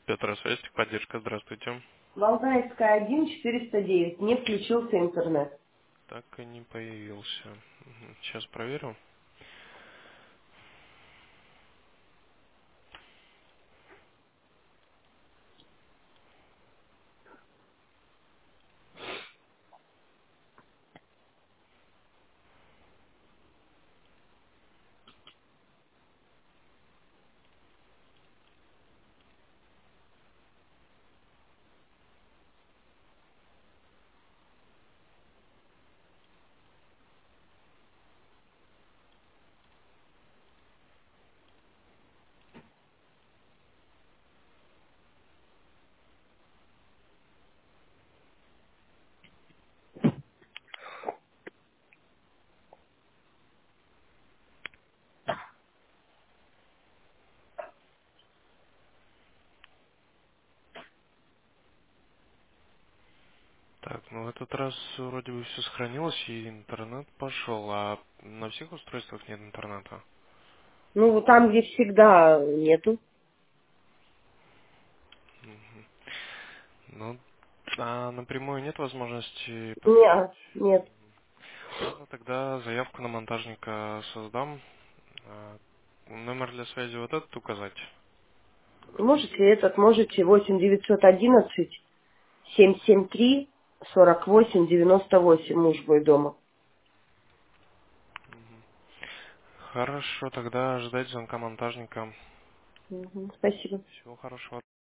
Петр, связь, поддержка, здравствуйте. Валдаевская 1, 409. Не включился интернет. Так и не появился. Сейчас проверю. Так, ну в этот раз вроде бы все сохранилось и интернет пошел, а на всех устройствах нет интернета. Ну, вот там, где всегда нету. Мгм. Ну, а напрямую нет возможности подключить. Нет, нет. Ладно, тогда заявку на монтажника создам. Номер для связи вот этот указать. Можете 8 911 773 48 98. Муж мой дома. Мгм. Хорошо, тогда ждать звонка монтажника. Мгм, спасибо. Всего хорошего.